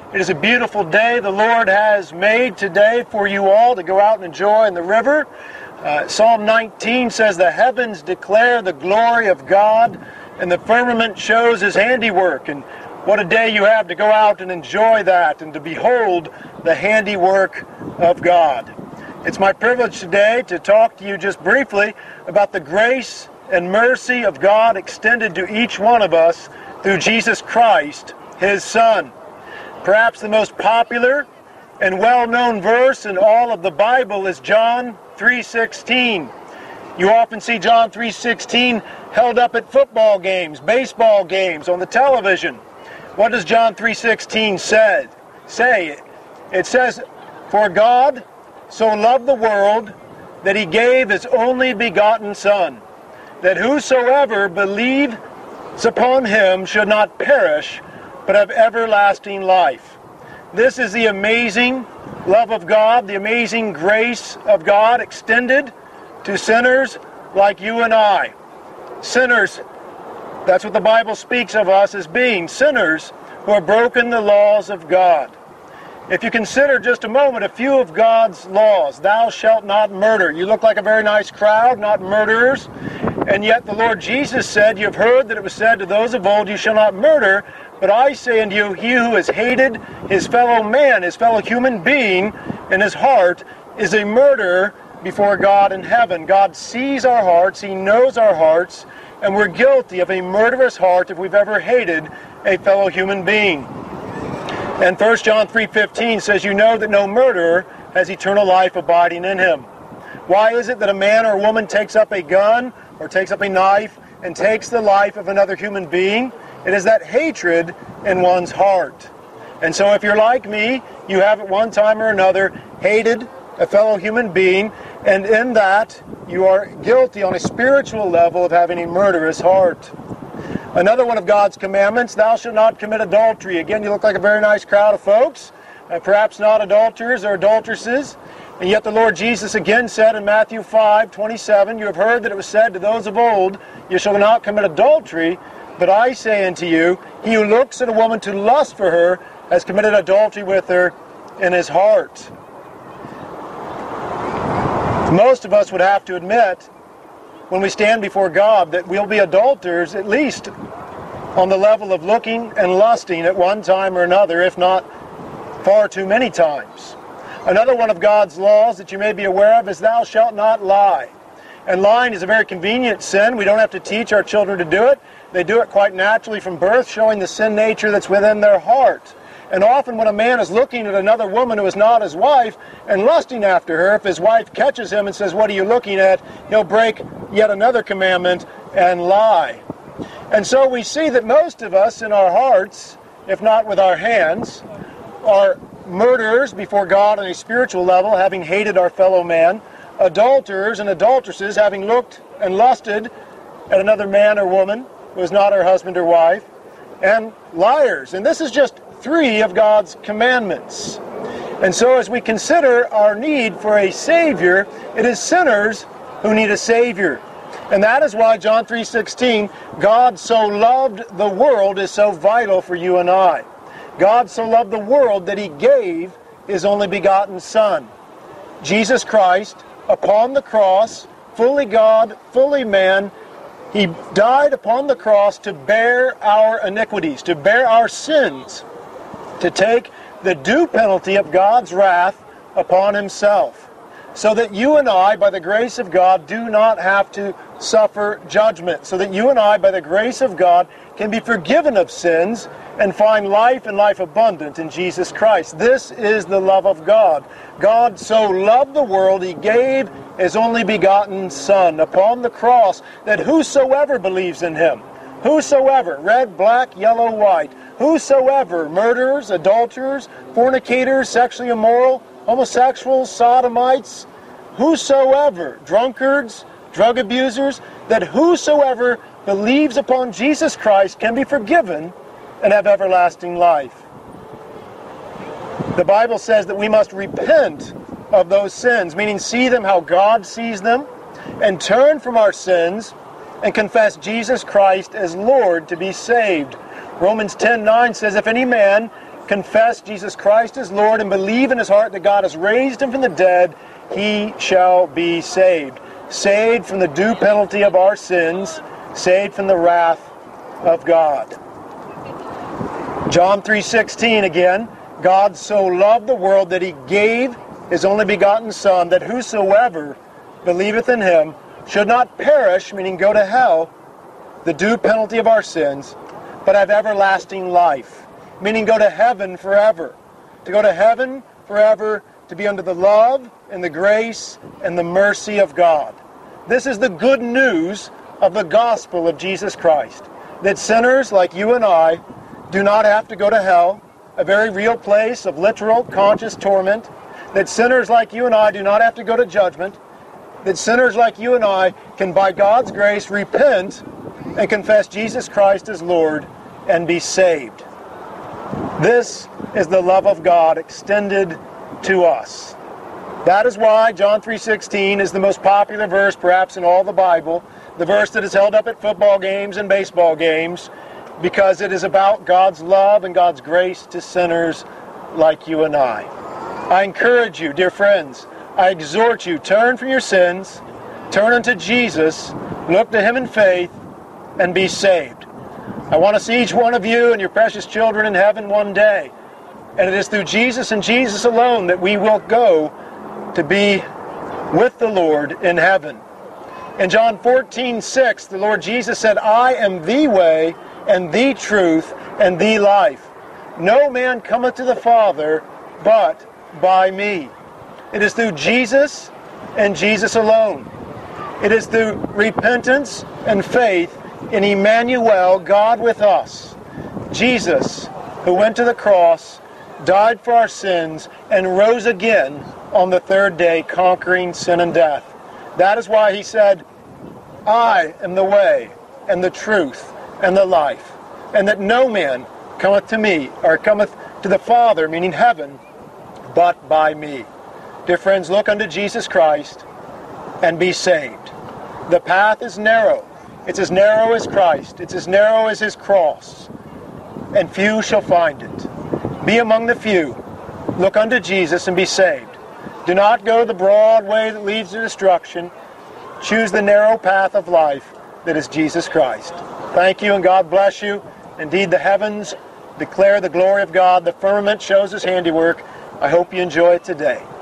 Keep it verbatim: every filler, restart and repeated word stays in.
It is a beautiful day the Lord has made today for you all to go out and enjoy in the river. Uh, Psalm nineteen says, "The heavens declare the glory of God, and the firmament shows His handiwork." And what a day you have to go out and enjoy that and to behold the handiwork of God. It's my privilege today to talk to you just briefly about the grace and mercy of God extended to each one of us through Jesus Christ, His Son. Perhaps the most popular and well-known verse in all of the Bible is John three sixteen. You often see John three sixteen held up at football games, baseball games, on the television. What does John three sixteen say? Say it says, "For God so loved the world that He gave His only begotten Son, that whosoever believes upon Him should not perish, but have everlasting life." This is the amazing love of God, the amazing grace of God extended to sinners like you and I. Sinners, that's what the Bible speaks of us as being, sinners who have broken the laws of God. If you consider just a moment a few of God's laws, "Thou shalt not murder." You look like a very nice crowd, not murderers. And yet the Lord Jesus said, "You have heard that it was said to those of old, You shall not murder. But I say unto you, he who has hated his fellow man, his fellow human being, in his heart, is a murderer before God in heaven." God sees our hearts, He knows our hearts, and we're guilty of a murderous heart if we've ever hated a fellow human being. And First John three fifteen says, "You know that no murderer has eternal life abiding in him." Why is it that a man or a woman takes up a gun or takes up a knife and takes the life of another human being? It is that hatred in one's heart. And so if you're like me, you have at one time or another hated a fellow human being, and in that you are guilty on a spiritual level of having a murderous heart. Another one of God's commandments, "Thou shalt not commit adultery." Again, you look like a very nice crowd of folks, uh, perhaps not adulterers or adulteresses. And yet the Lord Jesus again said in Matthew five twenty-seven, "You have heard that it was said to those of old, You shall not commit adultery. But I say unto you, he who looks at a woman to lust for her has committed adultery with her in his heart." Most of us would have to admit, when we stand before God, that we'll be adulterers, at least on the level of looking and lusting at one time or another, if not far too many times. Another one of God's laws that you may be aware of is, "Thou shalt not lie." And lying is a very convenient sin. We don't have to teach our children to do it. They do it quite naturally from birth, showing the sin nature that's within their heart. And often when a man is looking at another woman who is not his wife and lusting after her, if his wife catches him and says, "What are you looking at?" he'll break yet another commandment and lie. And so we see that most of us in our hearts, if not with our hands, are murderers before God on a spiritual level, having hated our fellow man, adulterers and adulteresses, having looked and lusted at another man or woman who is not our husband or wife, and liars. And this is just three of God's commandments. And so as we consider our need for a Savior, it is sinners who need a Savior. And that is why John three sixteen, "God so loved the world," is so vital for you and I. God so loved the world that He gave His only begotten Son. Jesus Christ, upon the cross, fully God, fully man, He died upon the cross to bear our iniquities, to bear our sins, to take the due penalty of God's wrath upon Himself, so that you and I, by the grace of God, do not have to suffer judgment, so that you and I, by the grace of God, can be forgiven of sins and find life and life abundant in Jesus Christ. This is the love of God. God so loved the world, He gave His only begotten Son upon the cross, that whosoever believes in Him, whosoever, red, black, yellow, white, whosoever, murderers, adulterers, fornicators, sexually immoral, homosexuals, sodomites, whosoever, drunkards, drug abusers, that whosoever believes upon Jesus Christ can be forgiven and have everlasting life. The Bible says that we must repent of those sins, meaning see them how God sees them, and turn from our sins and confess Jesus Christ as Lord to be saved. Romans ten nine says, "If any man confess Jesus Christ as Lord and believe in his heart that God has raised him from the dead, he shall be saved. Saved from the due penalty of our sins, saved from the wrath of God. John three sixteen again, God so loved the world that he gave his only begotten Son, that whosoever believeth in him should not perish, meaning go to hell, the due penalty of our sins, but have everlasting life, meaning go to heaven forever. To go to heaven forever, to be under the love and the grace and the mercy of God. This is the good news of the gospel of Jesus Christ, that sinners like you and I do not have to go to hell, a very real place of literal conscious torment, that sinners like you and I do not have to go to judgment, that sinners like you and I can, by God's grace, repent and confess Jesus Christ as Lord and be saved. This is the love of God extended to us. That is why John three sixteen is the most popular verse perhaps in all the Bible, the verse that is held up at football games and baseball games, because it is about God's love and God's grace to sinners like you and I. I encourage you, dear friends, I exhort you, turn from your sins, turn unto Jesus, look to him in faith, and be saved. I want to see each one of you and your precious children in heaven one day. And it is through Jesus and Jesus alone that we will go to be with the Lord in heaven. In John fourteen six, the Lord Jesus said, I am the way and the truth and the life. No man cometh to the Father but by me. It is through Jesus and Jesus alone. It is through repentance and faith in Emmanuel, God with us. Jesus, who went to the cross, died for our sins, and rose again on the third day, conquering sin and death. That is why he said, I am the way and the truth and the life, and that no man cometh to me, or cometh to the Father, meaning heaven, but by me. Dear friends, look unto Jesus Christ and be saved. The path is narrow. It's as narrow as Christ. It's as narrow as his cross. And few shall find it. Be among the few. Look unto Jesus and be saved. Do not go the broad way that leads to destruction. Choose the narrow path of life that is Jesus Christ. Thank you and God bless you. Indeed, the heavens declare the glory of God. The firmament shows his handiwork. I hope you enjoy it today.